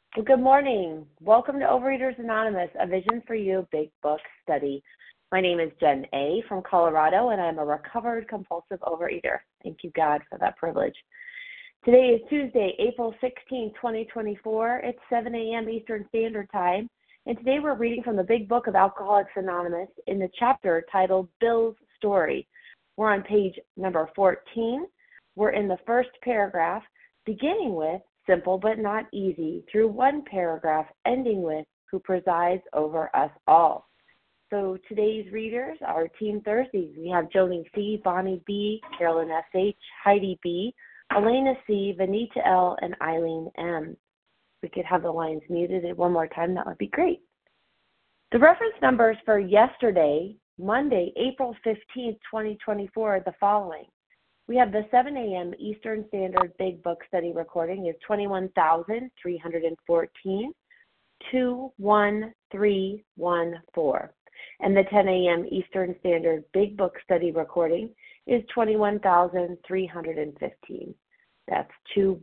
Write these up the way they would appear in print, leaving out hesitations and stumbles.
Well, good morning. Welcome to Overeaters Anonymous, a Vision for You Big Book study. My name is Jen A. from Colorado, and I'm a recovered compulsive overeater. Thank you, God, for that privilege. Today is Tuesday, April 16, 2024. It's 7 a.m. Eastern Standard Time, and today we're reading from the Big Book of Alcoholics Anonymous in the chapter titled Bill's Story. We're on page number 14. We're in the first paragraph, beginning with simple but not easy, through one paragraph ending with who presides over us all. So today's readers are Team Thursdays. We have Joni C., Bonnie B., Carolyn S.H., Heidi B., Elena C., Vanita L., and Eileen M. We could have the lines muted one more time. That would be great. The reference numbers for yesterday, Monday, April 15th, 2024, are the following. We have the 7 a.m. Eastern Standard Big Book study recording is 21,314, 21314. And the 10 a.m. Eastern Standard Big Book study recording is 21,315. That's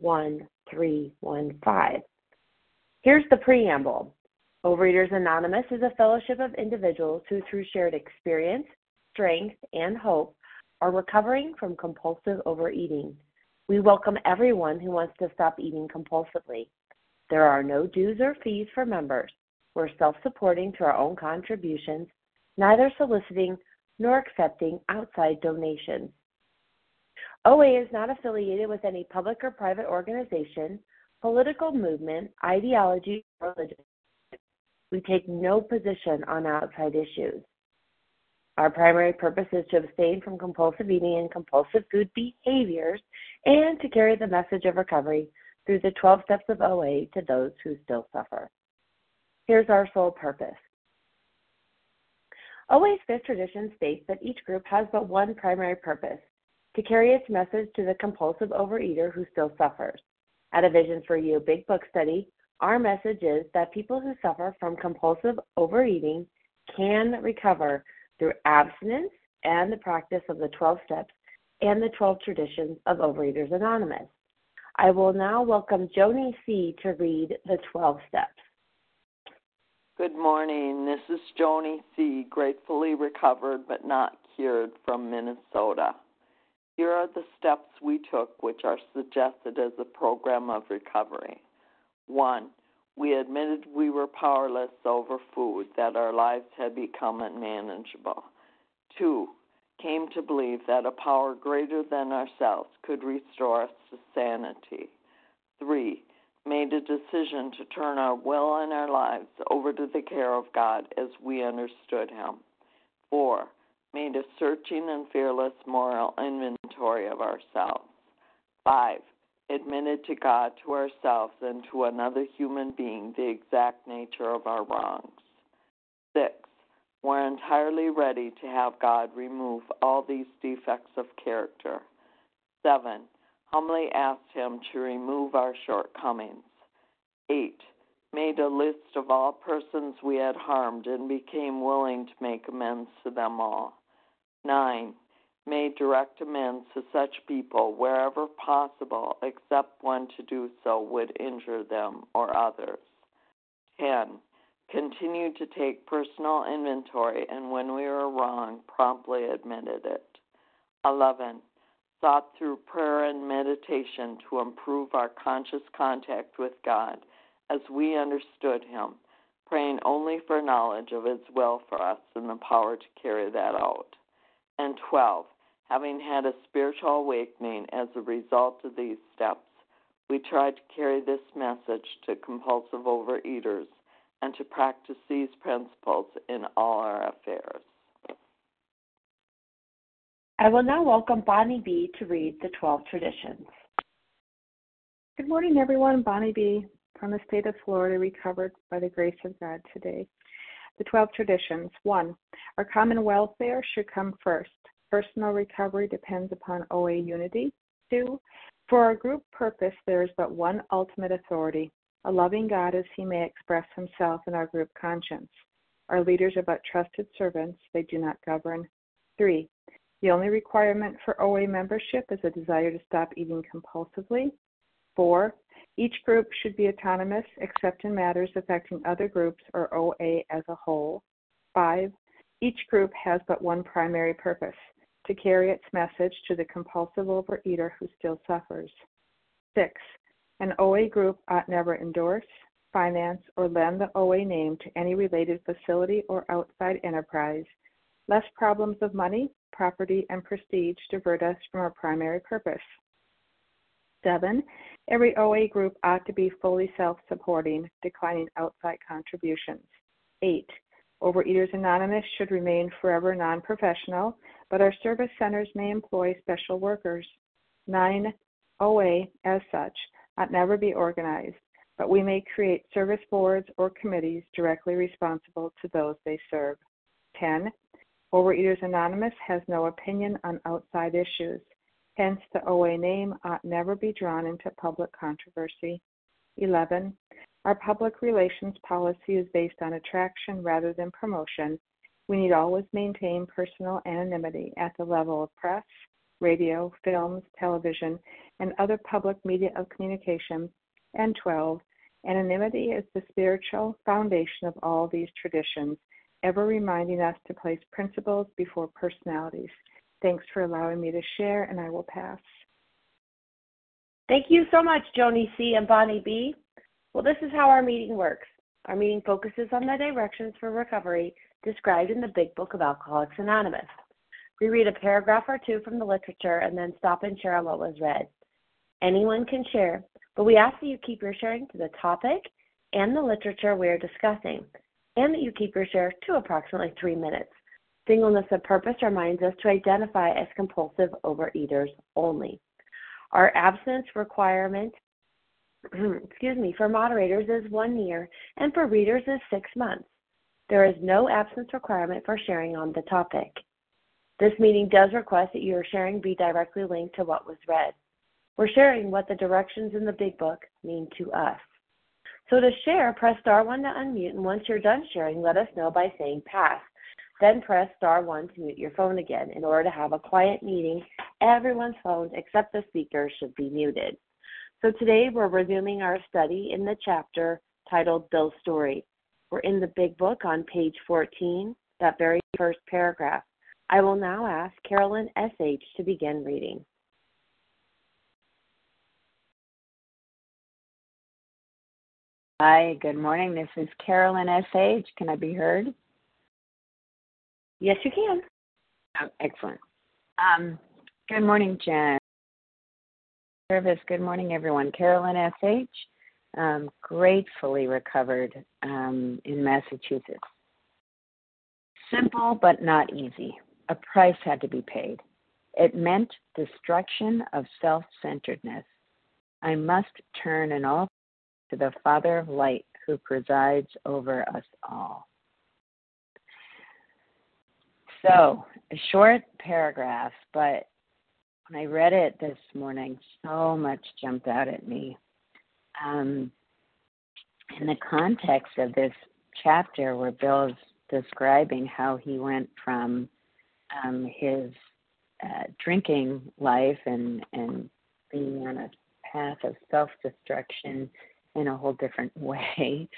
21315. Here's the preamble. Overeaters Anonymous is a fellowship of individuals who, through shared experience, strength, and hope, are recovering from compulsive overeating. We welcome everyone who wants to stop eating compulsively. There are no dues or fees for members. We're self-supporting through our own contributions, neither soliciting nor accepting outside donations. OA is not affiliated with any public or private organization, political movement, ideology, or religion. We take no position on outside issues. Our primary purpose is to abstain from compulsive eating and compulsive food behaviors and to carry the message of recovery through the 12 steps of OA to those who still suffer. Here's our sole purpose. OA's fifth tradition states that each group has but one primary purpose, to carry its message to the compulsive overeater who still suffers. At a Vision for You Big Book study, our message is that people who suffer from compulsive overeating can recover through abstinence and the practice of the 12 steps and the 12 traditions of Overeaters Anonymous. I will now welcome Joni C. to read the 12 steps. Good morning. This is Joni C., gratefully recovered but not cured from Minnesota. Here are the steps we took which are suggested as a program of recovery. 1. We admitted we were powerless over food, that our lives had become unmanageable. 2. Came to believe that a power greater than ourselves could restore us to sanity. 3. Made a decision to turn our will and our lives over to the care of God as we understood Him. 4. Made a searching and fearless moral inventory of ourselves. 5. Admitted to God, to ourselves, and to another human being the exact nature of our wrongs. 6. We're entirely ready to have God remove all these defects of character. 7. Humbly asked Him to remove our shortcomings. 8. Made a list of all persons we had harmed and became willing to make amends to them all. 9. Made direct amends to such people wherever possible, except when to do so would injure them or others. 10. Continued to take personal inventory, and when we were wrong, promptly admitted it. 11. Sought through prayer and meditation to improve our conscious contact with God as we understood Him, praying only for knowledge of His will for us and the power to carry that out. And 12. Having had a spiritual awakening as a result of these steps, we tried to carry this message to compulsive overeaters and to practice these principles in all our affairs. I will now welcome Bonnie B. to read the 12 traditions. Good morning, everyone. Bonnie B. from the state of Florida, recovered by the grace of God today. The 12 traditions. 1. Our common welfare should come first. Personal recovery depends upon OA unity. 2. For our group purpose, there is but one ultimate authority, a loving God as He may express Himself in our group conscience. Our leaders are but trusted servants. They do not govern. 3. The only requirement for OA membership is a desire to stop eating compulsively. 4. Each group should be autonomous except in matters affecting other groups or OA as a whole. 5. Each group has but one primary purpose, to carry its message to the compulsive overeater who still suffers. 6. An OA group ought never endorse, finance, or lend the OA name to any related facility or outside enterprise, lest problems of money, property, and prestige divert us from our primary purpose. 7. Every OA group ought to be fully self-supporting, declining outside contributions. 8. Overeaters Anonymous should remain forever non-professional, but our service centers may employ special workers. 9. OA, as such, ought never be organized, but we may create service boards or committees directly responsible to those they serve. 10. Overeaters Anonymous has no opinion on outside issues. Hence, the OA name ought never be drawn into public controversy. 11. Our public relations policy is based on attraction rather than promotion. We need always maintain personal anonymity at the level of press, radio, films, television, and other public media of communication. And 12. Anonymity is the spiritual foundation of all these traditions, ever reminding us to place principles before personalities. Thanks for allowing me to share, and I will pass. Thank you so much, Joni C. and Bonnie B. Well, this is how our meeting works. Our meeting focuses on the directions for recovery described in the Big Book of Alcoholics Anonymous. We read a paragraph or two from the literature and then stop and share on what was read. Anyone can share, but we ask that you keep your sharing to the topic and the literature we are discussing, and that you keep your share to approximately 3 minutes. Singleness of purpose reminds us to identify as compulsive overeaters only. Our abstinence requirement for moderators is 1 year, and for readers is 6 months. There is no abstinence requirement for sharing on the topic. This meeting does request that your sharing be directly linked to what was read. We're sharing what the directions in the Big Book mean to us. So to share, press star 1 to unmute, and once you're done sharing, let us know by saying pass. Then press star 1 to mute your phone again. In order to have a quiet meeting, everyone's phones except the speaker should be muted. So today we're resuming our study in the chapter titled Bill's Story. We're in the Big Book on page 14, that very first paragraph. I will now ask Carolyn S.H. to begin reading. Hi, good morning. This is Carolyn S.H. Can I be heard? Yes, you can. Oh, excellent. Good morning, Jen. Service. Good morning, everyone. Carolyn S.H., gratefully recovered in Massachusetts. Simple but not easy. A price had to be paid. It meant destruction of self-centeredness. I must turn in all to the Father of Light who presides over us all. So, a short paragraph, but when I read it this morning, so much jumped out at me. In the context of this chapter where Bill's describing how he went from his drinking life and being on a path of self-destruction in a whole different way,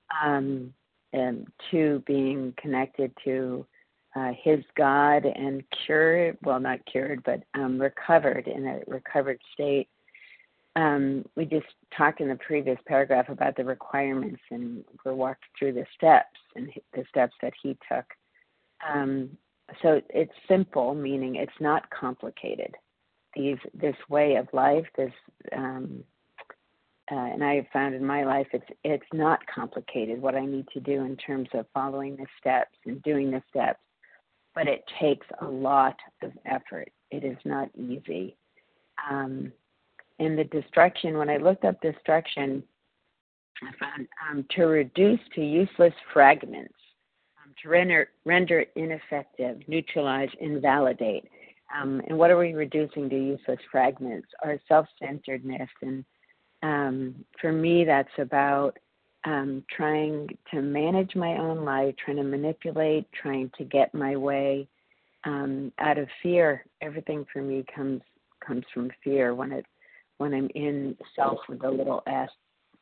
to being connected to his God and cured, well, not cured, but recovered in a recovered state. We just talked in the previous paragraph about the requirements, and we walked through the steps and the steps that he took. So it's simple, meaning it's not complicated. This way of life, and I have found in my life, it's not complicated what I need to do in terms of following the steps and doing the steps, but it takes a lot of effort. It is not easy. And the destruction, when I looked up destruction, I found to reduce to useless fragments, to render ineffective, neutralize, invalidate. And what are we reducing to useless fragments? Our self-centeredness. And for me, that's about trying to manage my own life, trying to manipulate, trying to get my way out of fear. Everything for me comes from fear. When when I'm in self with a little s.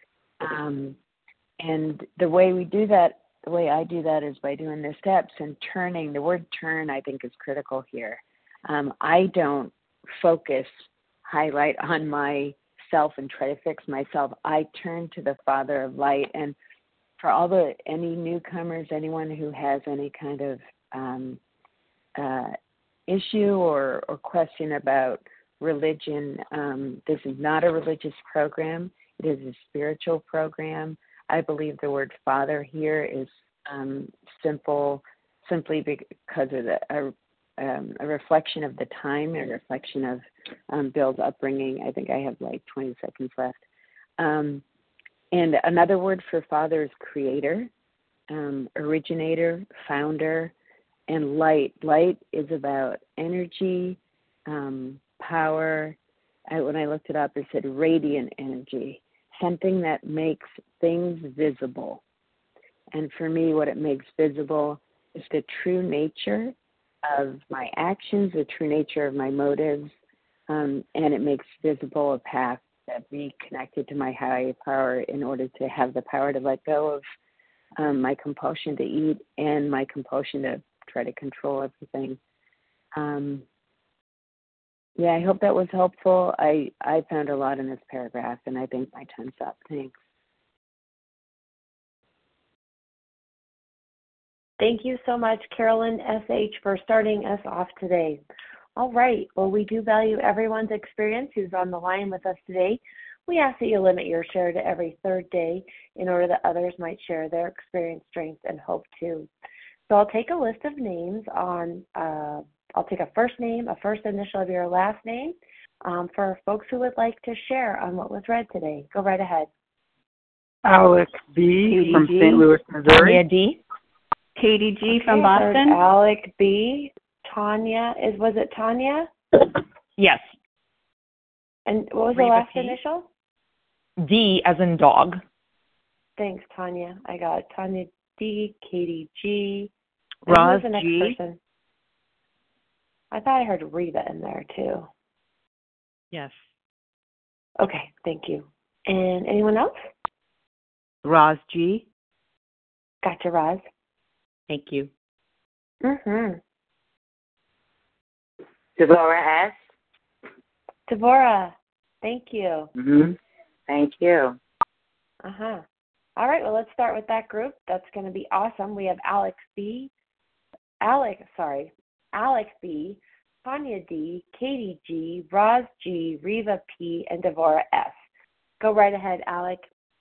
And the way we do that, the way I do that is by doing the steps and turning. The word turn, I think, is critical here. I don't highlight on myself and try to fix myself. I turn to the Father of Light. And for any newcomers, anyone who has any kind of issue or question about religion, this is not a religious program. It is a spiritual program. I believe the word Father here is simply because of a reflection of the time, a reflection of Bill's upbringing. I think I have like 20 seconds left. And another word for Father is creator, originator, founder, and light. Light is about energy, power. When I looked it up, it said radiant energy, something that makes things visible. And for me, what it makes visible is the true nature of my actions, the true nature of my motives, and it makes visible a path that be connected to my higher power in order to have the power to let go of my compulsion to eat and my compulsion to try to control everything. I hope that was helpful. I found a lot in this paragraph, and I think my time's up. Thanks. Thank you so much, Carolyn S.H., for starting us off today. All right. Well, we do value everyone's experience who's on the line with us today. We ask that you limit your share to every third day in order that others might share their experience, strength, and hope too. So I'll take a list of names on, I'll take a first name, a first initial of your last name for folks who would like to share on what was read today. Go right ahead. Alec B. from St. Louis, Missouri. Tanya D. Katie G. from Boston. Alec B. Tanya. Was it Tanya? Yes. And what was the last initial? D as in dog. Thanks, Tanya. I got Tanya D, Katie G. Roz the next G. person? I thought I heard Reva in there too. Yes. Okay, thank you. And anyone else? Roz G. Gotcha, Roz. Thank you. Mm-hmm. Devorah S. Devorah, thank you. Mm-hmm. Thank you. Uh-huh. All right, well, let's start with that group. That's going to be awesome. We have Alex B, Tanya D, Katie G, Roz G, Reva P, and Devorah S. Go right ahead, Alec.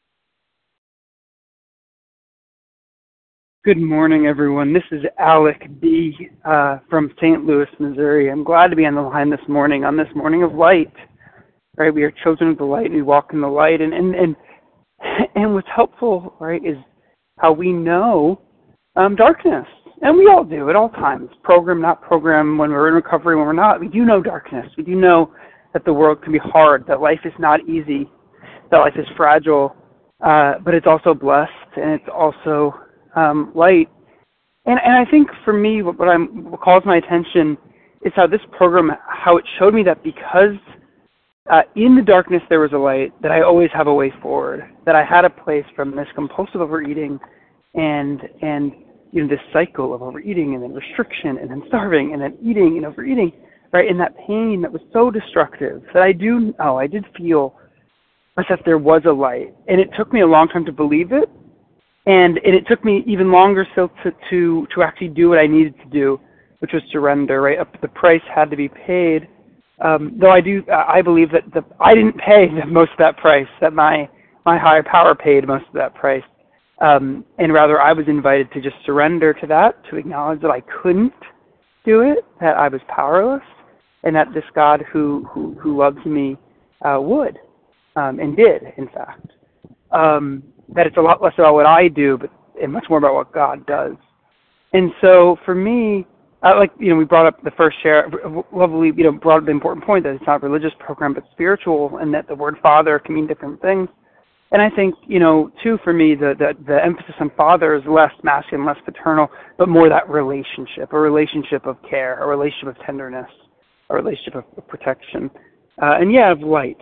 Good morning, everyone. This is Alec B. From St. Louis, Missouri. I'm glad to be on the line this morning, on this morning of light. Right, we are children of the light, and we walk in the light. And what's helpful, right, is how we know darkness. And we all do at all times, program, not program, when we're in recovery, when we're not. We do know darkness. We do know that the world can be hard, that life is not easy, that life is fragile, but it's also blessed, and it's also light. And I think for me, what calls my attention is how this program, how it showed me that because in the darkness there was a light, that I always have a way forward, that I had a place from this compulsive overeating and this cycle of overeating and then restriction and then starving and then eating and overeating, right? And that pain that was so destructive that I did feel that there was a light. And it took me a long time to believe it. And it took me even longer still to actually do what I needed to do, which was surrender, right? The price had to be paid. Though I believe that I didn't pay most of that price, that my higher power paid most of that price. And rather I was invited to just surrender to that, to acknowledge that I couldn't do it, that I was powerless, and that this God who loves me would, and did, in fact. That it's a lot less about what I do, and much more about what God does. And so for me, we brought up the first share, lovely, brought up the important point that it's not a religious program, but spiritual, and that the word father can mean different things. And I think, too, for me, the emphasis on father is less masculine, less paternal, but more that relationship, a relationship of care, a relationship of tenderness, a relationship of protection, of light.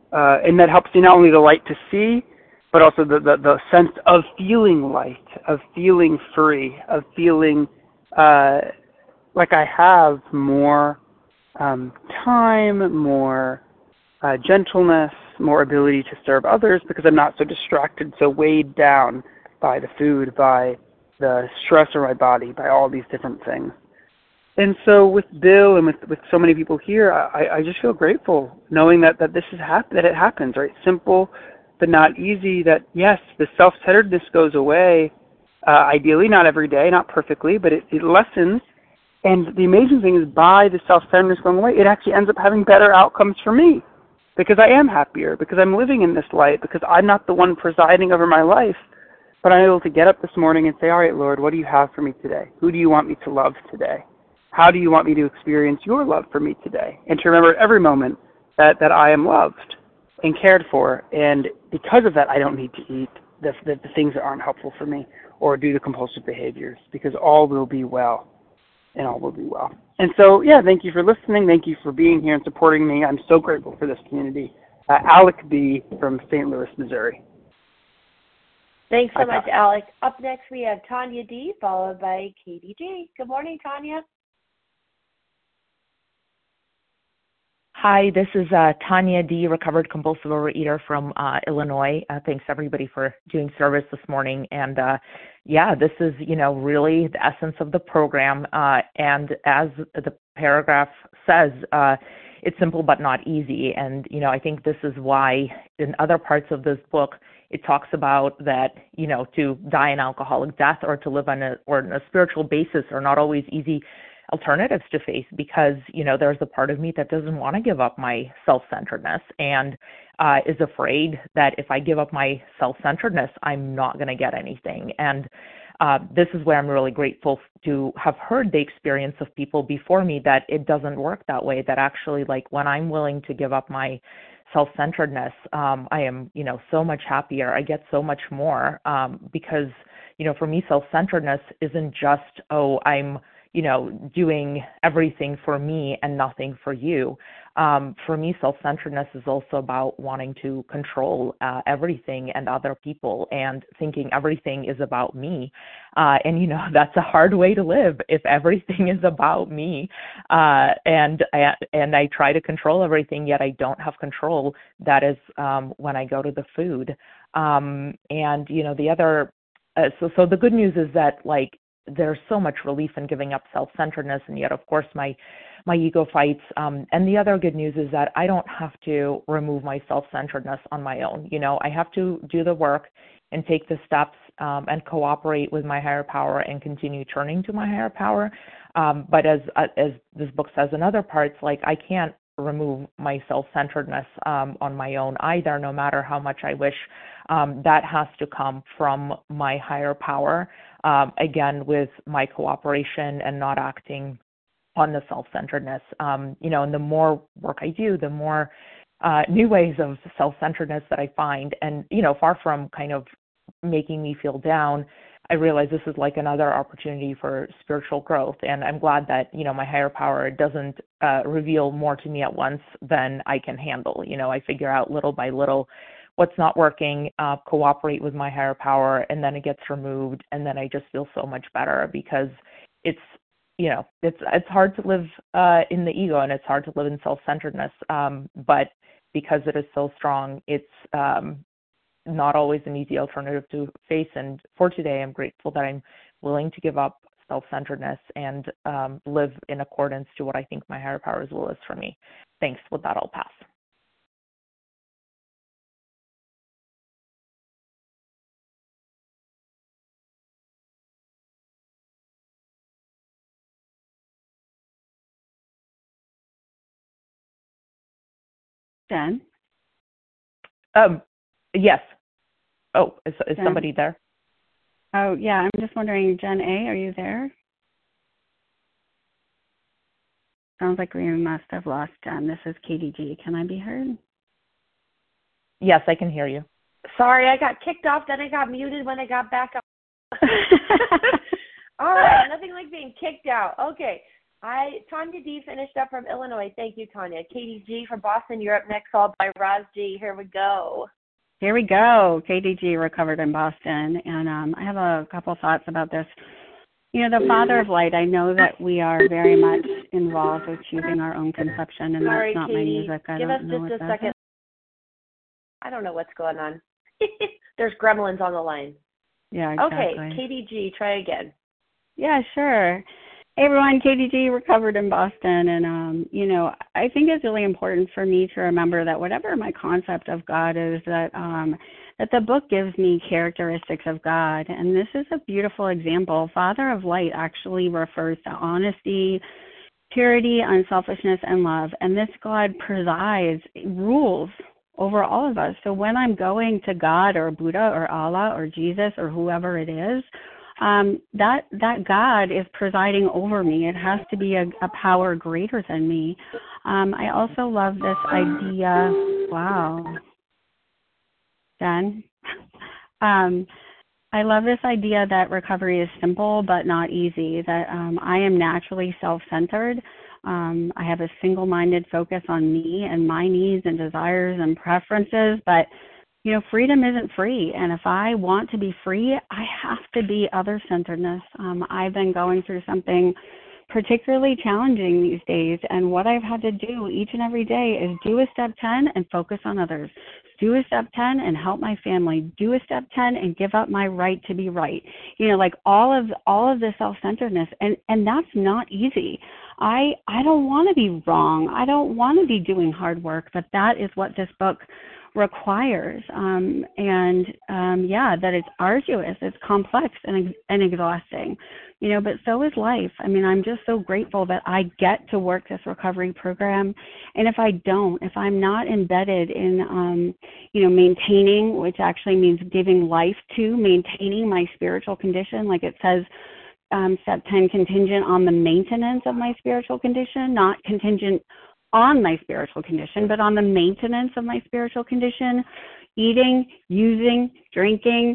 and that helps me not only the light to see, but also the sense of feeling light, of feeling free, of feeling like I have more time, more gentleness, more ability to serve others because I'm not so distracted, so weighed down by the food, by the stress of my body, by all these different things. And so with Bill and with so many people here, I just feel grateful knowing that this is that it happens, right? Simple, but not easy. That yes, the self-centeredness goes away. Ideally, not every day, not perfectly, but it lessens. And the amazing thing is, by the self-centeredness going away, it actually ends up having better outcomes for me because I am happier, because I'm living in this light, because I'm not the one presiding over my life, but I'm able to get up this morning and say, all right, Lord, what do you have for me today? Who do you want me to love today? How do you want me to experience your love for me today? And to remember at every moment that I am loved and cared for. And because of that, I don't need to eat the things that aren't helpful for me or do the compulsive behaviors, because all will be well, and all will be well. And so, yeah, thank you for listening. Thank you for being here and supporting me. I'm so grateful for this community. Alec B. from St. Louis, Missouri. Thanks so much, Alec. Up next, we have Tanya D., followed by Katie G. Good morning, Tanya. Hi, this is Tanya D., recovered compulsive overeater from Illinois. Thanks everybody for doing service this morning. And this is, really the essence of the program. And as the paragraph says, it's simple but not easy. And, I think this is why in other parts of this book, it talks about that, to die an alcoholic death or to live on a spiritual basis are not always easy alternatives to face, because there's a part of me that doesn't want to give up my self-centeredness and is afraid that if I give up my self-centeredness, I'm not going to get anything. And this is where I'm really grateful to have heard the experience of people before me that it doesn't work that way, that actually, like, when I'm willing to give up my self-centeredness, I am so much happier. I get so much more because for me, self-centeredness isn't just, I'm doing everything for me and nothing for you. For me, self-centeredness is also about wanting to control everything and other people and thinking everything is about me. And that's a hard way to live if everything is about me. And I try to control everything, yet I don't have control. That is when I go to the food. The other, so the good news is that, like, there's so much relief in giving up self-centeredness, and yet, of course, my ego fights. And the other good news is that I don't have to remove my self-centeredness on my own. I have to do the work and take the steps and cooperate with my higher power and continue turning to my higher power. But as this book says in other parts, like, I can't remove my self-centeredness on my own either, no matter how much I wish. That has to come from my higher power, again, with my cooperation and not acting on the self-centeredness. And the more work I do, the more new ways of self-centeredness that I find. And, far from kind of making me feel down, I realize this is like another opportunity for spiritual growth. And I'm glad that, my higher power doesn't reveal more to me at once than I can handle. I figure out little by little what's not working, cooperate with my higher power, and then it gets removed. And then I just feel so much better, because it's hard to live in the ego, and it's hard to live in self-centeredness. But because it is so strong, it's not always an easy alternative to face. And for today, I'm grateful that I'm willing to give up self-centeredness and live in accordance to what I think my higher power's will is for me. Thanks. With that, I'll pass. Jen? Yes. Oh, is somebody there? Oh, yeah. I'm just wondering, Jen A., are you there? Sounds like we must have lost Jen. This is Katie G. Can I be heard? Yes, I can hear you. Sorry, I got kicked off, then I got muted when I got back up. All right, nothing like being kicked out. Okay, Tanya D finished up from Illinois. Thank you, Tanya. Katie G from Boston, you're up next, followed by Roz G. Here we go. Here we go. KDG recovered in Boston, and I have a couple thoughts about this. You know, the Father of Light, I know that we are very much involved with choosing our own conception, and Sorry, that's not Katie. my music. I Give don't us know just what a that second. is. I don't know what's going on. There's gremlins on the line. Yeah, exactly. Okay, Katie G, try again. Yeah, sure. Hey everyone, KDG recovered in Boston, and you know, I think it's really important for me to remember that whatever my concept of God is, that the book gives me characteristics of God, and this is a beautiful example. Father of Light actually refers to honesty, purity, unselfishness, and love, and this God presides, rules over all of us. So when I'm going to God or Buddha or Allah or Jesus or whoever it is, that God is presiding over me. It has to be a power greater than me. I also love this idea. Wow. Jen? I love this idea that recovery is simple but not easy, that I am naturally self-centered. I have a single-minded focus on me and my needs and desires and preferences, but you know, freedom isn't free, and if I want to be free, I have to be other-centeredness. I've been going through something particularly challenging these days, and what I've had to do each and every day is do a step 10 and focus on others. Do a step 10 and help my family. Do a step 10 and give up my right to be right. You know, like all of the self-centeredness, and that's not easy. I don't want to be wrong. I don't want to be doing hard work, but that is what this book requires, that it's arduous, it's complex and exhausting, you know, but so is life. I mean, I'm just so grateful that I get to work this recovery program, and if I'm not embedded in, maintaining, which actually means giving life to, maintaining my spiritual condition, like it says, step 10, contingent on the maintenance of my spiritual condition, not contingent on my spiritual condition, but on the maintenance of my spiritual condition. Eating, using, drinking,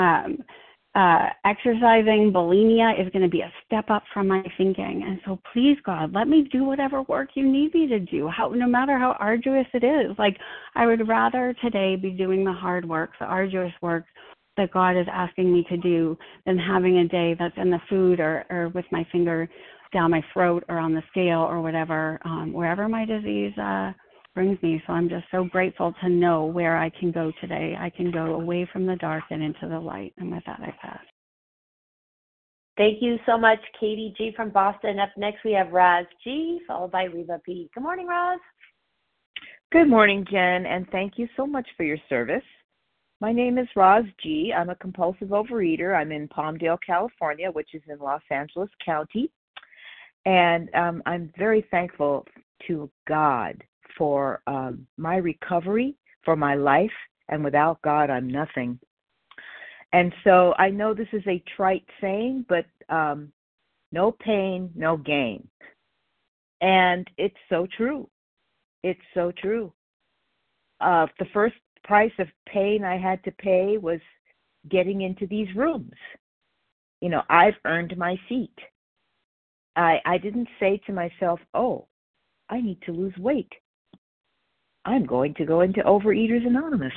exercising, bulimia is going to be a step up from my thinking. And so please, God, let me do whatever work you need me to do, no matter how arduous it is. Like, I would rather today be doing the hard work, the arduous work that God is asking me to do, than having a day that's in the food or with my finger down my throat or on the scale or whatever, wherever my disease brings me. So I'm just so grateful to know where I can go today. I can go away from the dark and into the light. And with that, I pass. Thank you so much, Katie G from Boston. Up next, we have Roz G, followed by Reva P. Good morning, Roz. Good morning, Jen, and thank you so much for your service. My name is Roz G. I'm a compulsive overeater. I'm in Palmdale, California, which is in Los Angeles County. And I'm very thankful to God for my recovery, for my life, and without God, I'm nothing. And so I know this is a trite saying, but no pain, no gain. And it's so true. It's so true. The first price of pain I had to pay was getting into these rooms. You know, I've earned my seat. I didn't say to myself, oh, I need to lose weight. I'm going to go into Overeaters Anonymous.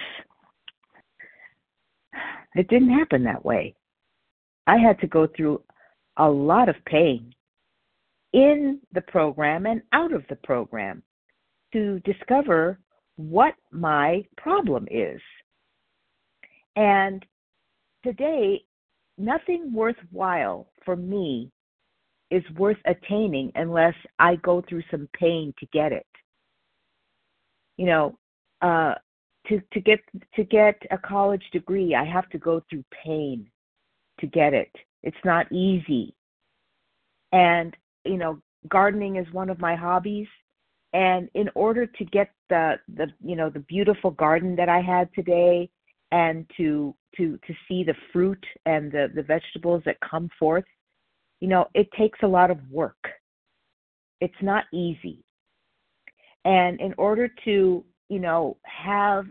It didn't happen that way. I had to go through a lot of pain in the program and out of the program to discover what my problem is. And today, nothing worthwhile for me is worth attaining unless I go through some pain to get it. You know, to get a college degree, I have to go through pain to get it. It's not easy. And, you know, gardening is one of my hobbies. And in order to get the beautiful garden that I had today, and to see the fruit and the vegetables that come forth, you know, it takes a lot of work. It's not easy. And in order to, you know, have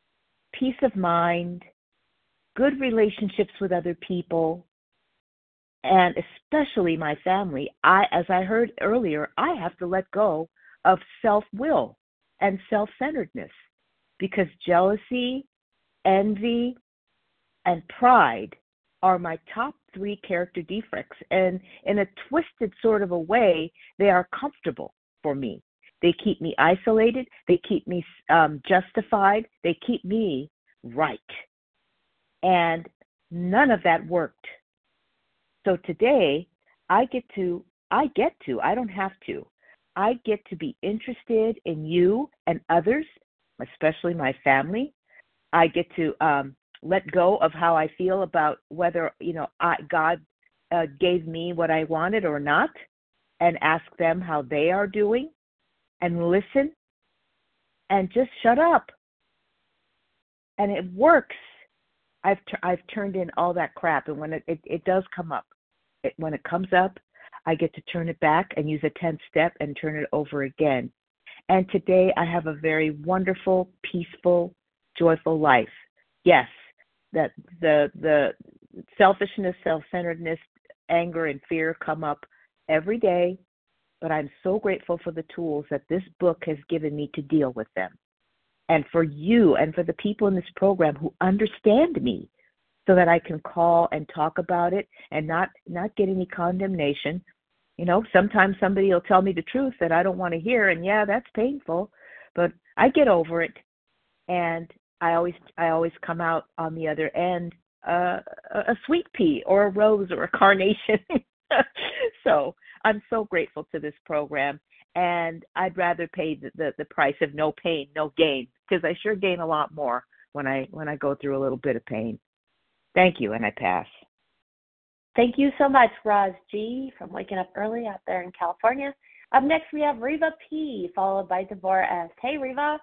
peace of mind, good relationships with other people, and especially my family, as I heard earlier, I have to let go of self-will and self-centeredness because jealousy, envy, and pride are my top 3 character defects. And in a twisted sort of a way, they are comfortable for me. They keep me isolated. They keep me justified. They keep me right. And none of that worked. So today, I don't have to. I get to be interested in you and others, especially my family. I get to let go of how I feel about whether, God gave me what I wanted or not, and ask them how they are doing, and listen, and just shut up. And it works. I've turned in all that crap, and when it does come up, when it comes up, I get to turn it back and use a 10th step and turn it over again. And today I have a very wonderful, peaceful, joyful life. Yes, that the selfishness, self-centeredness, anger, and fear come up every day, but I'm so grateful for the tools that this book has given me to deal with them. And for you and for the people in this program who understand me so that I can call and talk about it and not get any condemnation. Sometimes somebody will tell me the truth that I don't want to hear, and yeah, that's painful, but I get over it, and I always come out on the other end a sweet pea or a rose or a carnation. So I'm so grateful to this program, and I'd rather pay the price of no pain, no gain, because I sure gain a lot more when I go through a little bit of pain. Thank you, and I pass. Thank you so much, Roz G. from Waking Up Early out there in California. Up next, we have Reva P., followed by Devorah S. Hey, Reva.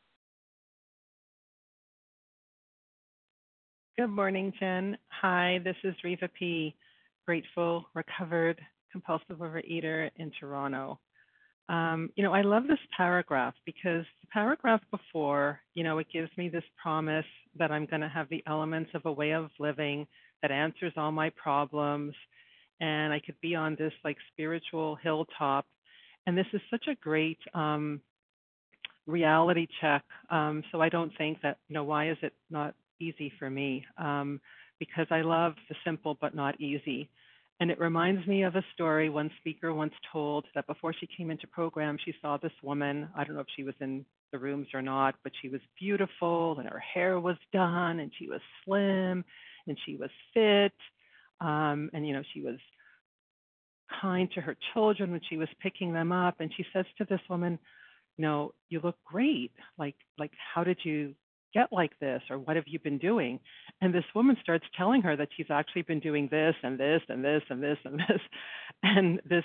Good morning, Jen. Hi, this is Reva P., grateful, recovered, compulsive overeater in Toronto. I love this paragraph because the paragraph before, it gives me this promise that I'm going to have the elements of a way of living that answers all my problems, and I could be on this spiritual hilltop. And this is such a great reality check. So I don't think that, why is it not easy for me? Because I love the simple but not easy. And it reminds me of a story one speaker once told that before she came into program, she saw this woman. I don't know if she was in the rooms or not, but she was beautiful and her hair was done and she was slim and she was fit. And, she was kind to her children when she was picking them up. And she says to this woman, you look great. Like, how did you get like this, or what have you been doing? And this woman starts telling her that she's actually been doing this and this and this and this and this. And this,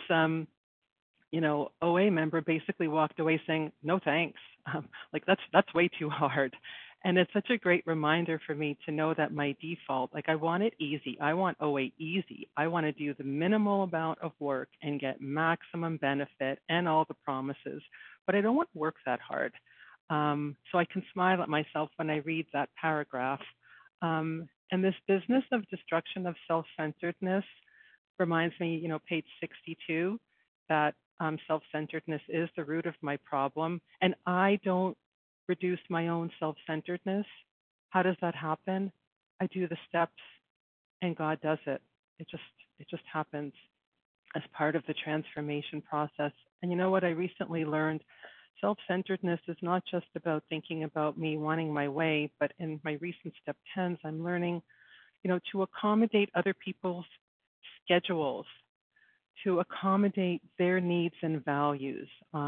OA member basically walked away saying, no, thanks. That's way too hard. And it's such a great reminder for me to know that my default, I want it easy. I want OA easy. I want to do the minimal amount of work and get maximum benefit and all the promises, but I don't want to work that hard. So I can smile at myself when I read that paragraph. And this business of destruction of self-centeredness reminds me, page 62, that self-centeredness is the root of my problem. And I don't reduce my own self-centeredness. How does that happen? I do the steps and God does it. It just happens as part of the transformation process. And you know what I recently learned? Self-centeredness is not just about thinking about me wanting my way, but in my recent step 10s, I'm learning, to accommodate other people's schedules, to accommodate their needs and values.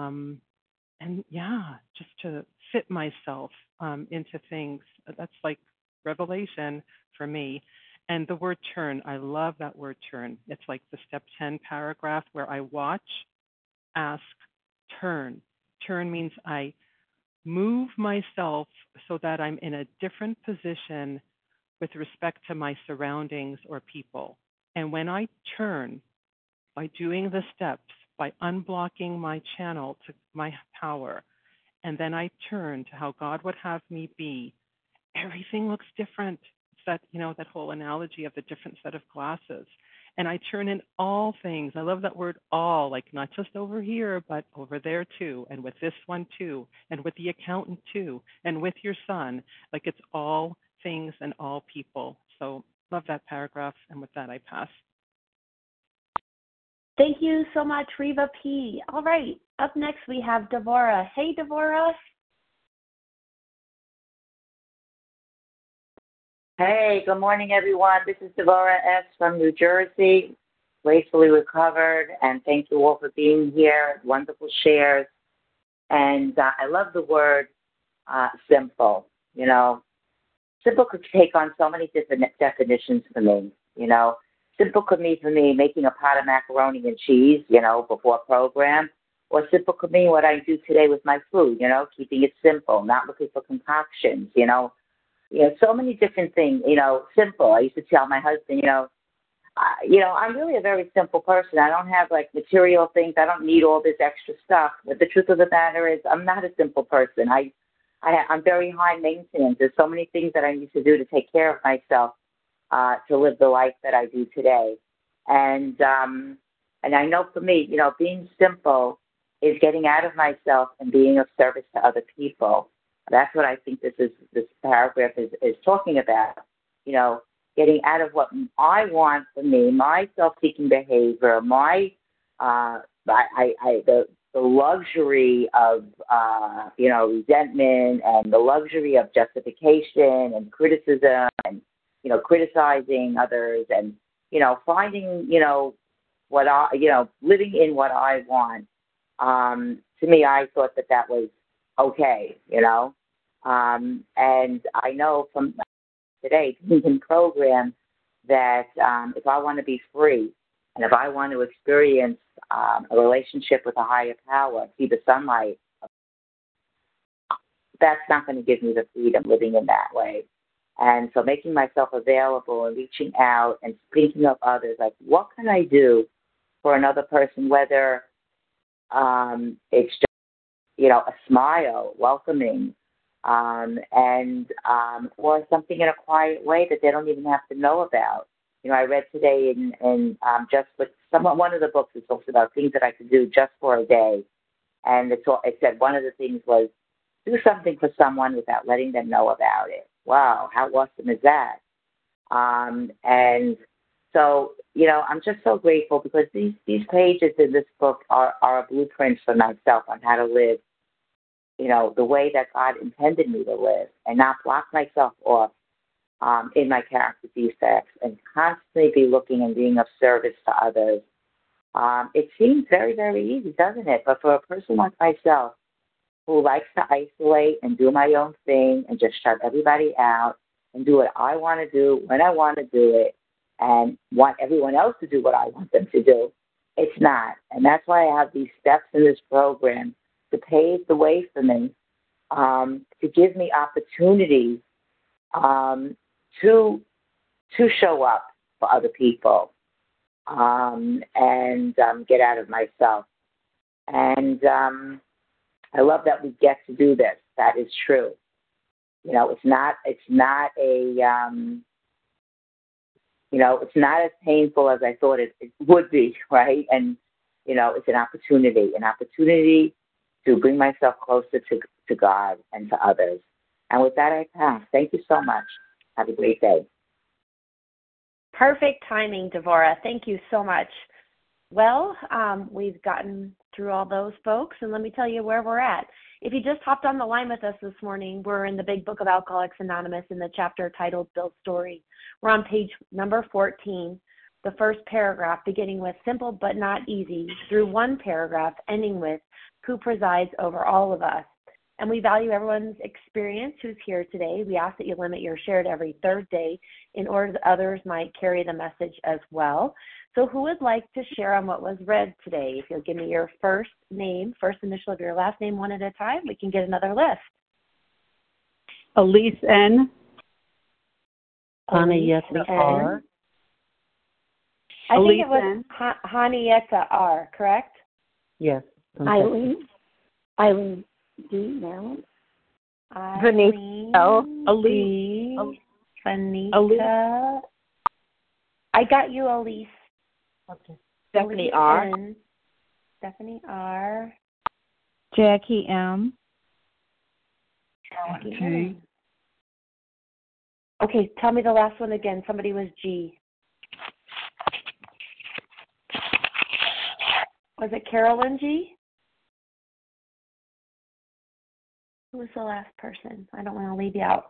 Just to fit myself into things. That's like revelation for me. And the word turn, I love that word turn. It's like the step 10 paragraph where I watch, ask, turn. Turn means I move myself so that I'm in a different position with respect to my surroundings or people. And when I turn, by doing the steps, by unblocking my channel to my power, and then I turn to how God would have me be, everything looks different. It's that, that whole analogy of the different set of glasses. And I turn in all things. I love that word all, like not just over here, but over there too, and with this one too, and with the accountant too, and with your son. Like it's all things and all people. So love that paragraph. And with that, I pass. Thank you so much, Reva P. All right, up next we have Devorah. Hey, Devorah. Hey, good morning, everyone. This is Devorah S. from New Jersey, gracefully recovered, and thank you all for being here. Wonderful shares. And I love the word simple. You know, simple could take on so many different definitions for me. You know, simple could mean for me making a pot of macaroni and cheese, you know, before a program. Or simple could mean what I do today with my food, you know, keeping it simple, not looking for concoctions, you know. So many different things, you know, simple. I used to tell my husband, I'm really a very simple person. I don't have, like, material things. I don't need all this extra stuff. But the truth of the matter is I'm not a simple person. I'm very high maintenance. There's so many things that I need to do to take care of myself to live the life that I do today. And I know for me, you know, being simple is getting out of myself and being of service to other people. That's what I think this paragraph is talking about. You know, getting out of what I want for me, my self-seeking behavior, the luxury of resentment and the luxury of justification and criticism and criticizing others and finding living in what I want. To me, I thought that was okay, and I know from today in program that if I want to be free and if I want to experience a relationship with a higher power, see the sunlight, that's not going to give me the freedom living in that way. And so making myself available and reaching out and thinking of others, like what can I do for another person, whether it's just a smile, welcoming, or something in a quiet way that they don't even have to know about. I read today in just with one of the books that talks about things that I could do just for a day, and it said one of the things was do something for someone without letting them know about it. Wow, how awesome is that? And so I'm just so grateful because these pages in this book are a blueprint for myself on how to live, the way that God intended me to live and not block myself off in my character defects and constantly be looking and being of service to others. It seems very, very easy, doesn't it? But for a person like myself who likes to isolate and do my own thing and just shut everybody out and do what I want to do when I want to do it and want everyone else to do what I want them to do, it's not. And that's why I have these steps in this program to pave the way for me, to give me opportunities to show up for other people and get out of myself. And I love that we get to do this. That is true. It's not as painful as I thought it would be, right? And it's an opportunity to bring myself closer to God and to others. And with that, I pass. Thank you so much. Have a great day. Perfect timing, Devorah. Thank you so much. Well, we've gotten through all those folks, and let me tell you where we're at. If you just hopped on the line with us this morning, we're in the Big Book of Alcoholics Anonymous in the chapter titled Bill's Story. We're on page number 14, the first paragraph beginning with simple but not easy, through one paragraph ending with who presides over all of us. And we value everyone's experience who's here today. We ask that you limit your share to every third day in order that others might carry the message as well. So who would like to share on what was read today? If you'll give me your first name, first initial of your last name one at a time, we can get another list. Elise N. Hanietta R. I think it was Hanietta R, correct? Yes. Eileen D. Maryland. Vanita. Vanita. I got you, Elise. Okay. Stephanie R. N, Stephanie R. Jackie M. Jackie M. Okay, tell me the last one again. Somebody was G. Was it Carolyn G? Who was the last person? I don't want to leave you out.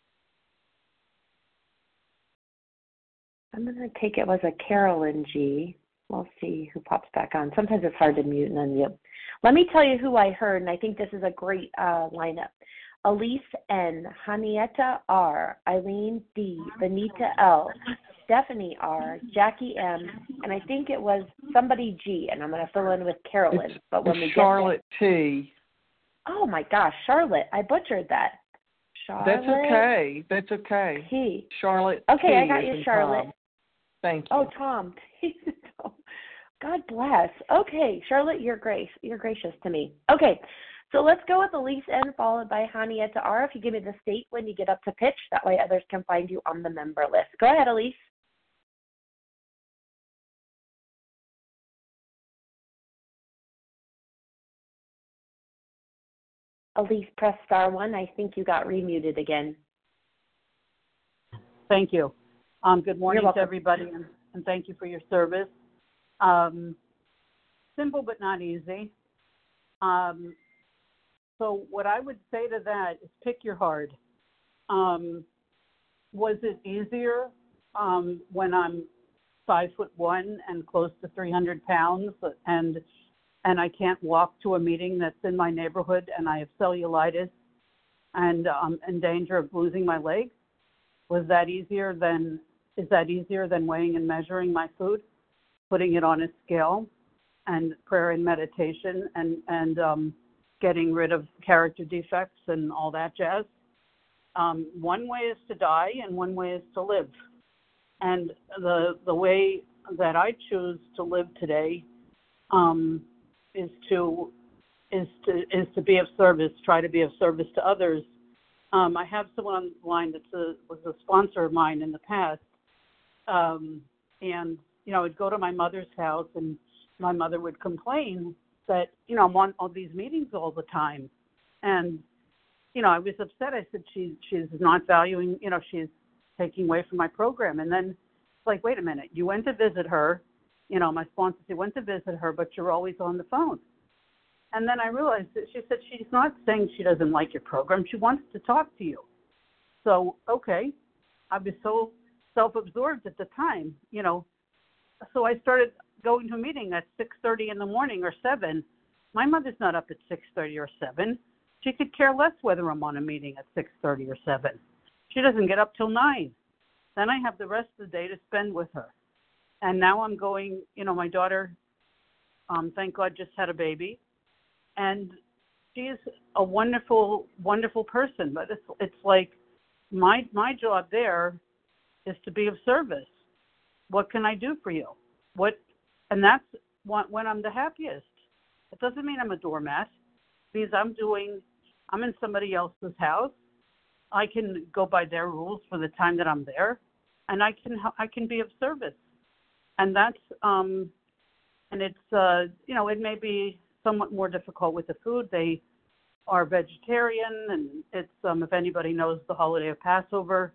I'm going to take it was a Carolyn G. We'll see who pops back on. Sometimes it's hard to mute and unmute. Let me tell you who I heard, and I think this is a great lineup. Elise N., Hanietta R., Eileen D., Benita L., Stephanie R., Jackie M., and I think it was somebody G, and I'm going to fill in with Carolyn. But when we Charlotte T. Oh, my gosh, Charlotte. I butchered that. Charlotte. That's okay. T. Charlotte Okay, T. I got you, Charlotte. Tom. Thank you. Oh, Tom. God bless. Okay, Charlotte, you're gracious to me. Okay, so let's go with Elise N. followed by Hanietta R. If you give me the state when you get up to pitch, that way others can find you on the member list. Go ahead, Elise. Elise, press *1. I think you got remuted again. Thank you. Good morning to everybody, and thank you for your service. Simple but not easy. So what I would say to that is pick your heart. Was it easier when I'm 5'1" and close to 300 pounds and I can't walk to a meeting that's in my neighborhood and I have cellulitis and I'm in danger of losing my leg? Is that easier than weighing and measuring my food, putting it on a scale, and prayer and meditation and getting rid of character defects and all that jazz? One way is to die and one way is to live. And the way that I choose to live today is to be of service, try to be of service to others. I have someone on the line that was a sponsor of mine in the past, and I'd go to my mother's house, and my mother would complain that I'm on all these meetings all the time, and I was upset. I said she's not valuing, she's taking away from my program. And then it's like, wait a minute, you went to visit her, my sponsor said, went to visit her, but you're always on the phone. And then I realized that she said she's not saying she doesn't like your program. She wants to talk to you. So, okay, I was so self-absorbed at the time, So I started going to a meeting at 6:30 in the morning or 7. My mother's not up at 6:30 or 7. She could care less whether I'm on a meeting at 6:30 or 7. She doesn't get up till 9. Then I have the rest of the day to spend with her. And now I'm going, my daughter, thank God, just had a baby. And she's a wonderful, wonderful person. But it's like my job there is to be of service. What can I do for you? And that's when I'm the happiest. It doesn't mean I'm a doormat. Because I'm in somebody else's house. I can go by their rules for the time that I'm there, and I can be of service. And that's and it's it may be somewhat more difficult with the food. They are vegetarian, and it's if anybody knows the holiday of Passover,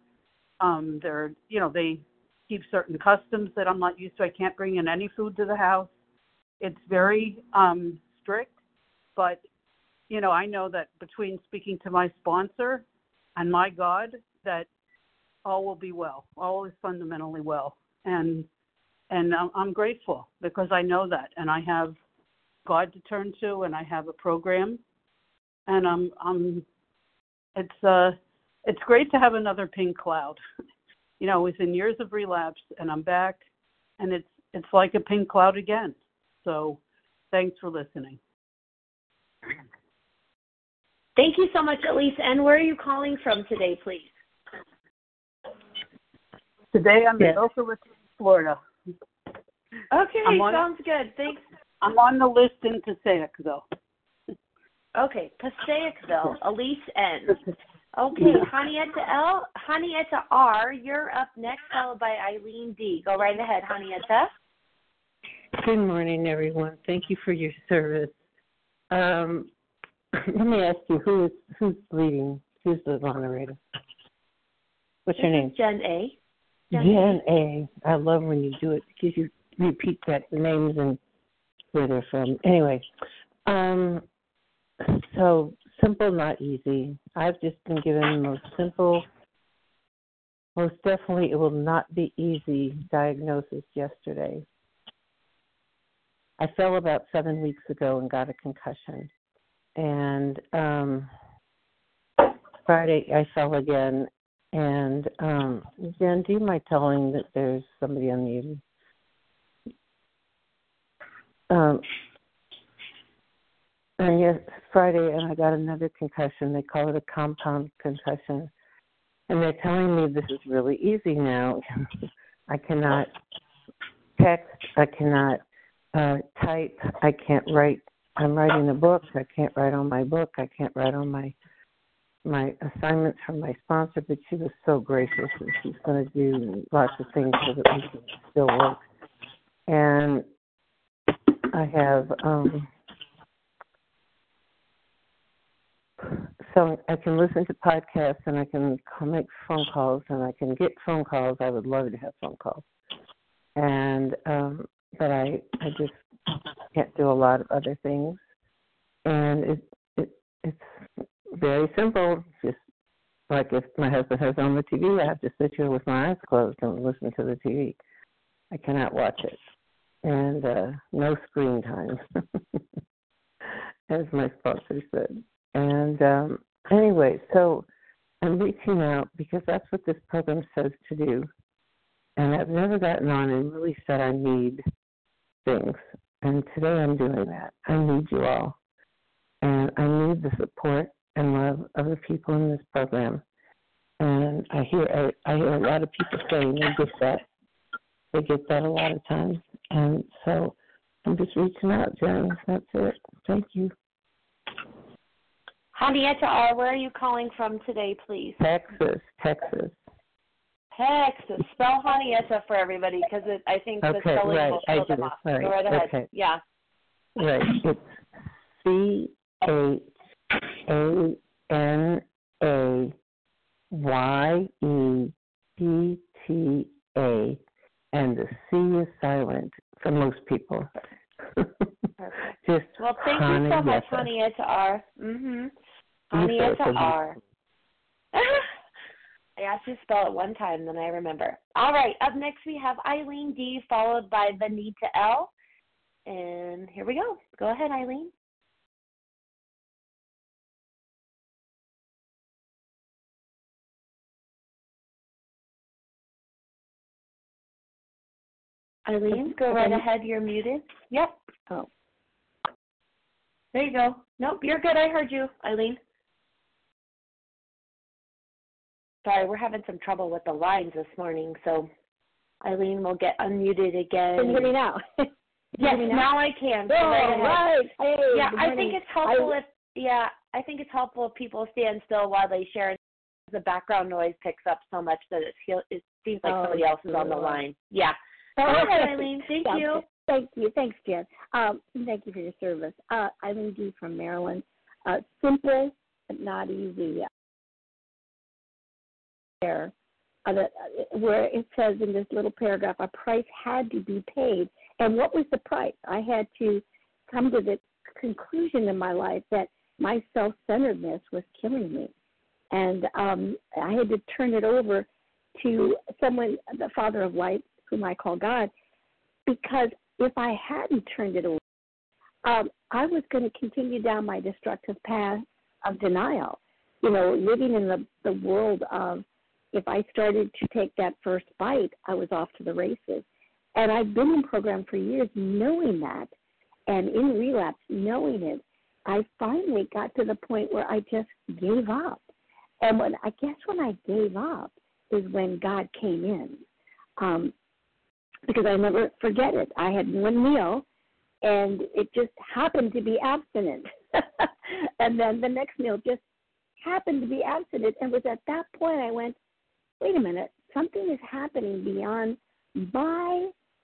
they keep certain customs that I'm not used to. I can't bring in any food to the house. It's very strict, but I know that between speaking to my sponsor and my God, that all will be well. All is fundamentally well, and I'm grateful because I know that, and I have God to turn to, and I have a program, and it's great to have another pink cloud. It was in years of relapse, and I'm back, and it's like a pink cloud again. So, thanks for listening. Thank you so much, Elise. And where are you calling from today, please? Today I'm in Boca Raton, Florida. Okay, sounds good. Thanks. I'm on the list in Passaic, Okay, Passaic, Elise N. Okay, Hanietta R., you're up next, followed by Eileen D. Go right ahead, Hanietta. Good morning, everyone. Thank you for your service. Let me ask you, who's leading? Who's the moderator? What's your name? Jen A. Jen A. I love when you do it because you repeat the names and where they're from. Anyway, so simple, not easy. I've just been given the most simple, most definitely it will not be easy diagnosis yesterday. I fell about 7 weeks ago and got a concussion. And Friday I fell again. And Jen, do you mind telling that there's somebody unmuted? And yes, Friday, and I got another concussion. They call it a compound concussion. And they're telling me this is really easy now. I cannot text. I cannot type. I can't write. I'm writing a book. I can't write on my book. I can't write on my assignments from my sponsor, but she was so gracious and she's going to do lots of things so that we can still work. And I have, so I can listen to podcasts and I can make phone calls and I can get phone calls. I would love to have phone calls. And, but I just can't do a lot of other things. And it's very simple. Just like if my husband has on the TV, I have to sit here with my eyes closed and listen to the TV. I cannot watch it. And no screen time, as my sponsor said. And anyway, so I'm reaching out because that's what this program says to do. And I've never gotten on and really said I need things. And today I'm doing that. I need you all. And I need the support and love of the people in this program. And I hear a lot of people saying they get that. They get that a lot of times. And so I'm just reaching out, Jen. That's it. Thank you. Henrietta R., where are you calling from today, please? Texas. Texas. Spell Henrietta for everybody because I think the spelling will show them off. Right. Go right ahead. Okay. Yeah. Right. It's CHANAYEDTA, and the C is silent for most people. Just well, thank you so much, Henrietta R. Henrietta R. I asked you to spell it one time, then I remember. All right, up next we have Eileen D, followed by Vanita L. And here we go. Go ahead, Eileen. Eileen, go right ahead. You're muted. Yep. Oh. There you go. Nope, you're good. I heard you, Eileen. Sorry, we're having some trouble with the lines this morning, so Eileen will get unmuted again. Can you hear me now? Yes, now I can. Oh, right. Hey, yeah, I think it's helpful I think it's helpful if people stand still while they share. The background noise picks up so much that it seems like somebody else is on the line. Yeah. Go ahead, Eileen. Thank you. Thank you. Thanks, Jen. Thank you for your service. Eileen D. from Maryland. Simple but not easy. There, where it says in this little paragraph, a price had to be paid. And what was the price? I had to come to the conclusion in my life that my self-centeredness was killing me. And I had to turn it over to someone, the Father of Light, whom I call God, because if I hadn't turned it over, I was going to continue down my destructive path of denial, living in the world of, if I started to take that first bite, I was off to the races. And I've been in program for years knowing that, and in relapse knowing it. I finally got to the point where I just gave up. And when I gave up is when God came in. Because I never forget it. I had one meal, and it just happened to be abstinent. And then the next meal just happened to be abstinent. And it was at that point I went, wait a minute, something is happening beyond my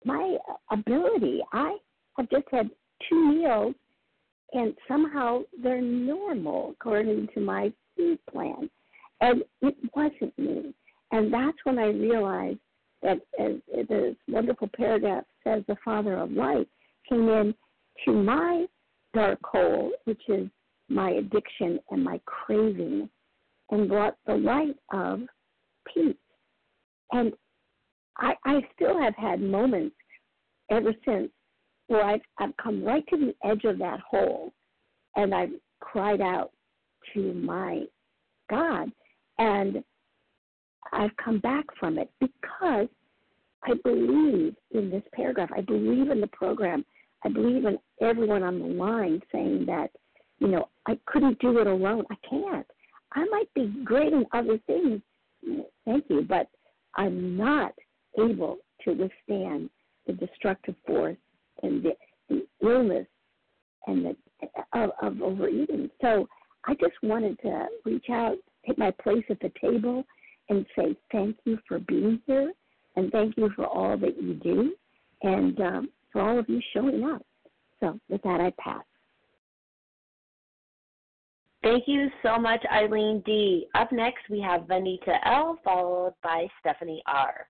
my ability. I have just had 2 meals, and somehow they're normal according to my food plan. And it wasn't me. And that's when I realized that, as this wonderful paragraph says, the Father of Light came in to my dark hole, which is my addiction and my craving, and brought the light of peace. And I still have had moments ever since where I've come right to the edge of that hole, and I've cried out to my God, and I've come back from it because I believe in this paragraph. I believe in the program. I believe in everyone on the line saying that, I couldn't do it alone. I can't. I might be great in other things, thank you, but I'm not able to withstand the destructive force and the illness and of overeating. So I just wanted to reach out, take my place at the table, and say thank you for being here, and thank you for all that you do, and for all of you showing up. So with that, I pass. Thank you so much, Eileen D. Up next, we have Vanita L., followed by Stephanie R.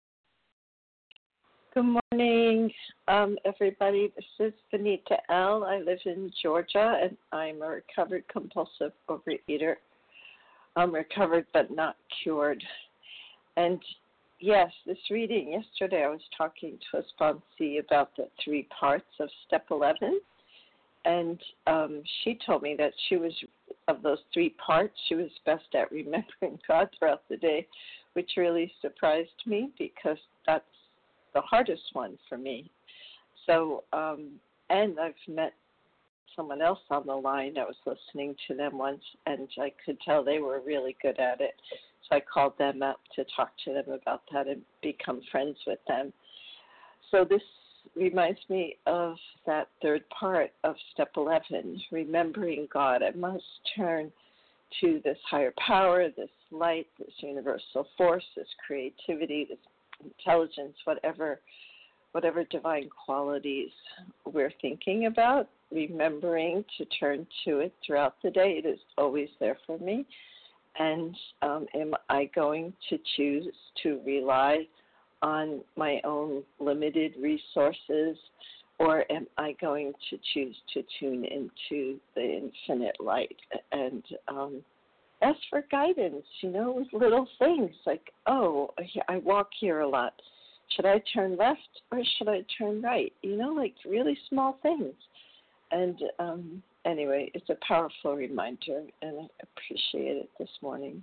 Good morning, everybody. This is Vanita L. I live in Georgia, and I'm a recovered compulsive overeater. I'm recovered but not cured. And yes, this reading yesterday, I was talking to a sponsee about the 3 parts of Step 11, and she told me that she was, of those 3 parts, she was best at remembering God throughout the day, which really surprised me because that's the hardest one for me. So, and I've met someone else on the line. I was listening to them once, and I could tell they were really good at it. So I called them up to talk to them about that and become friends with them. So this reminds me of that 3rd part of Step 11, remembering God. I must turn to this higher power, this light, this universal force, this creativity, this intelligence, whatever divine qualities we're thinking about, remembering to turn to it throughout the day. It is always there for me. And am I going to choose to rely on my own limited resources, or am I going to choose to tune into the infinite light and ask for guidance, with little things like, I walk here a lot. Should I turn left or should I turn right? Like really small things. And anyway, it's a powerful reminder, and I appreciate it this morning.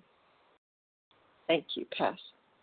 Thank you, Pass.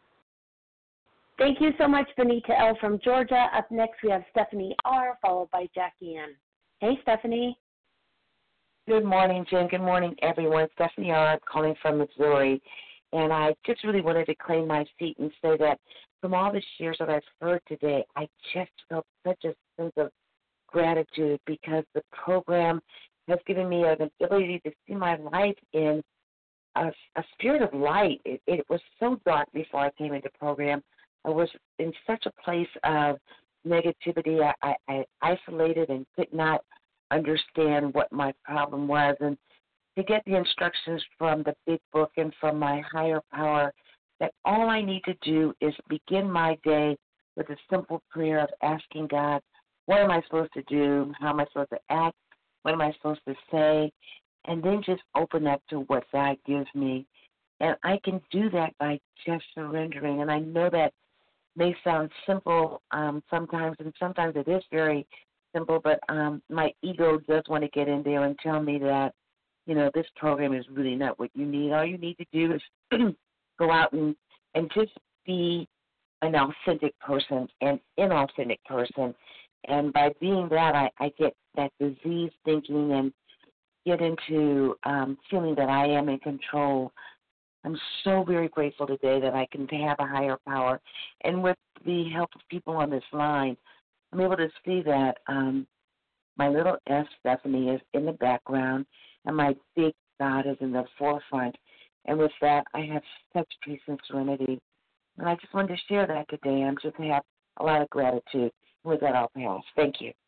Thank you so much, Vanita L. from Georgia. Up next, we have Stephanie R., followed by Jackie Ann. Hey, Stephanie. Good morning, Jen. Good morning, everyone. Stephanie R. calling from Missouri. And I just really wanted to claim my seat and say that from all the shares that I've heard today, I just felt such a sense of gratitude because the program has given me an ability to see my life in a spirit of light. It was so dark before I came into the program. I was in such a place of negativity. I isolated and could not understand what my problem was. And to get the instructions from the big book and from my higher power that all I need to do is begin my day with a simple prayer of asking God, what am I supposed to do? How am I supposed to act? What am I supposed to say? And then just open up to what God gives me. And I can do that by just surrendering. And I know that may sound simple sometimes, and sometimes it is very simple, but my ego does want to get in there and tell me that, this program is really not what you need. All you need to do is go out and just be an authentic person, an inauthentic person. And by being that, I get that disease thinking and get into feeling that I am in control. I'm so very grateful today that I can have a higher power. And with the help of people on this line, I'm able to see that my little S, Stephanie, is in the background, and my big God is in the forefront. And with that, I have such peace and serenity. And I just wanted to share that today. I'm just have a lot of gratitude. With that, I'll pass. Thank you.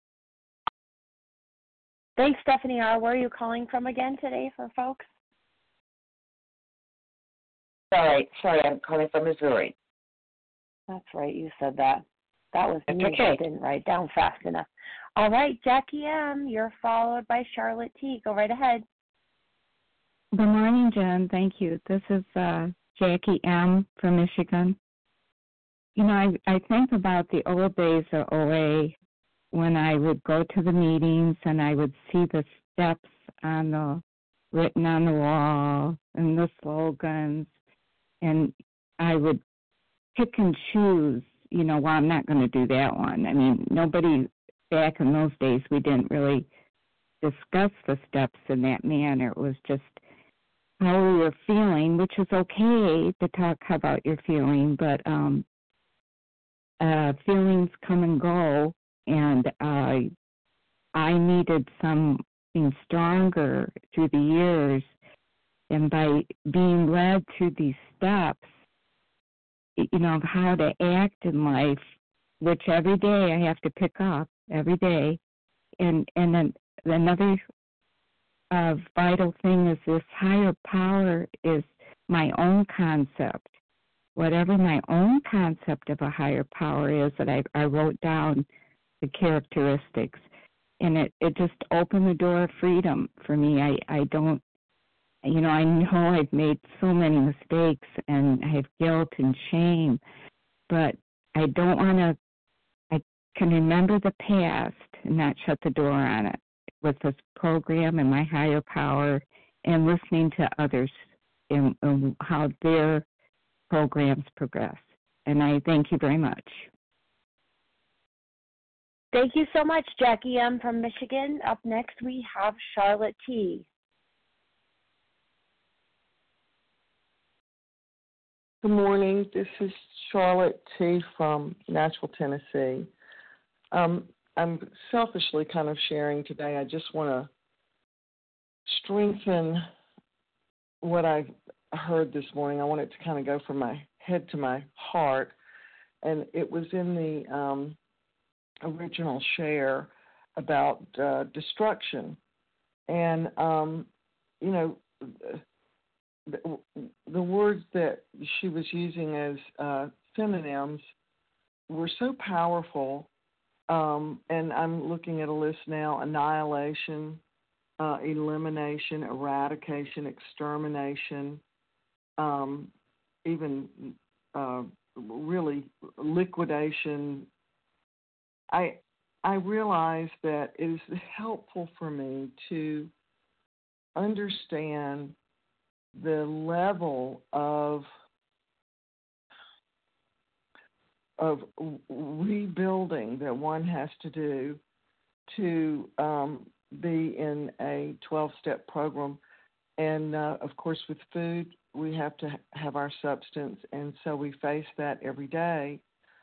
Thanks, Stephanie R. Where are you calling from again today for folks? Sorry, I'm calling from Missouri. That's right, you said that. That was me. Okay. I didn't write down fast enough. All right, Jackie M., you're followed by Charlotte T. Go right ahead. Good morning, Jen. Thank you. This is Jackie M. from Michigan. You know, I think about the old days of OA when I would go to the meetings and I would see the steps written on the wall and the slogans, and I would pick and choose, well, I'm not going to do that one. I mean, nobody back in those days, we didn't really discuss the steps in that manner. It was just how we were feeling, which is okay to talk about your feeling, but feelings come and go, and I needed something stronger through the years, and by being led through these steps, of how to act in life, which every day I have to pick up every day, and then another vital thing is this higher power is my own concept. Whatever my own concept of a higher power is, that I wrote down the characteristics, and it just opened the door of freedom for me. I don't, I know I've made so many mistakes and I have guilt and shame, but I don't want to, I can remember the past and not shut the door on it with this program and my higher power and listening to others and how their programs progress. And I thank you very much. Thank you so much, Jackie M. from Michigan. Up next, we have Charlotte T. Good morning. This is Charlotte T. from Nashville, Tennessee. I'm selfishly kind of sharing today. I just want to strengthen what I heard this morning. I want it to kind of go from my head to my heart. And it was in the original share about destruction. And, the words that she was using as synonyms were so powerful, and I'm looking at a list now: annihilation, elimination, eradication, extermination, even really liquidation. I realize that it is helpful for me to understand the level of rebuilding that one has to do to be in a 12-step program. And, of course, with food, we have to have our substance, and so we face that every day.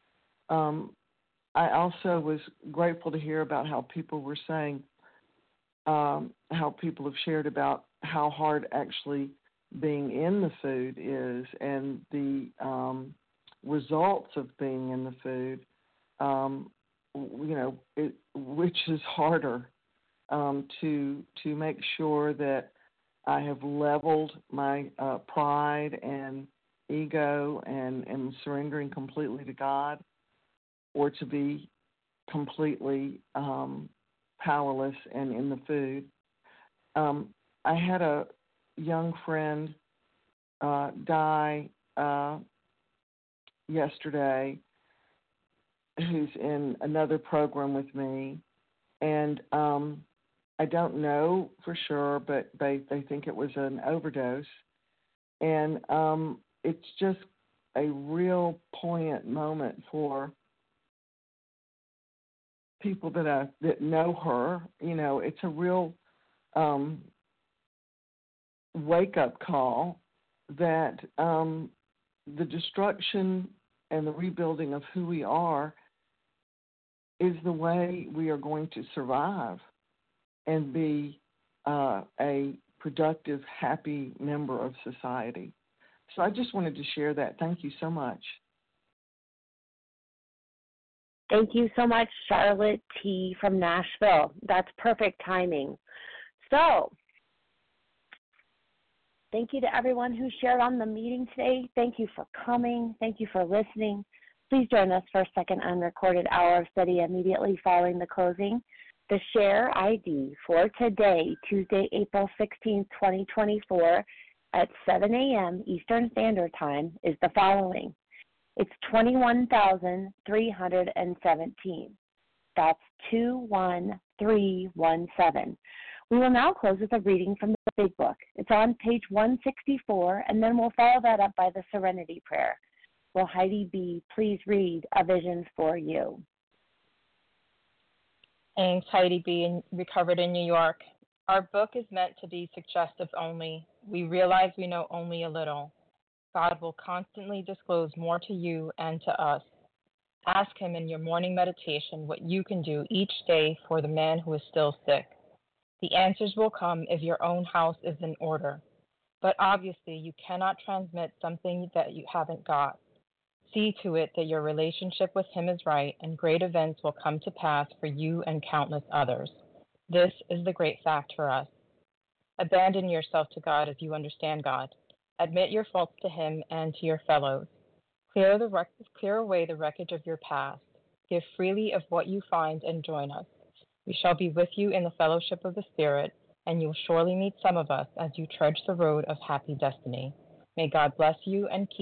I also was grateful to hear about how people were saying, how people have shared about how hard actually being in the food is, and the results of being in the food, which is harder, to make sure that I have leveled my pride and ego and am surrendering completely to God, or to be completely powerless and in the food. I had a young friend die yesterday who's in another program with me, and I don't know for sure, but they think it was an overdose, and it's just a real poignant moment for people that know her. It's a real wake-up call that the destruction and the rebuilding of who we are is the way we are going to survive and be a productive, happy member of society. So I just wanted to share that. Thank you so much. Thank you so much, Charlotte T. from Nashville. That's perfect timing. So, thank you to everyone who shared on the meeting today. Thank you for coming. Thank you for listening. Please join us for a second unrecorded hour of study immediately following the closing. The share ID for today, Tuesday, April 16, 2024, at 7 a.m. Eastern Standard Time is the following. It's 21,317. That's 21317. We will now close with a reading from the Big Book. It's on page 164, and then we'll follow that up by the Serenity Prayer. Will Heidi B. please read A Vision for You? Thanks, Heidi B. Recovered in New York. Our book is meant to be suggestive only. We realize we know only a little. God will constantly disclose more to you and to us. Ask Him in your morning meditation what you can do each day for the man who is still sick. The answers will come if your own house is in order. But obviously, you cannot transmit something that you haven't got. See to it that your relationship with Him is right, and great events will come to pass for you and countless others. This is the great fact for us. Abandon yourself to God as you understand God. Admit your faults to Him and to your fellows. Clear away the wreckage of your past. Give freely of what you find and join us. We shall be with you in the fellowship of the Spirit, and you will surely meet some of us as you trudge the road of happy destiny. May God bless you and keep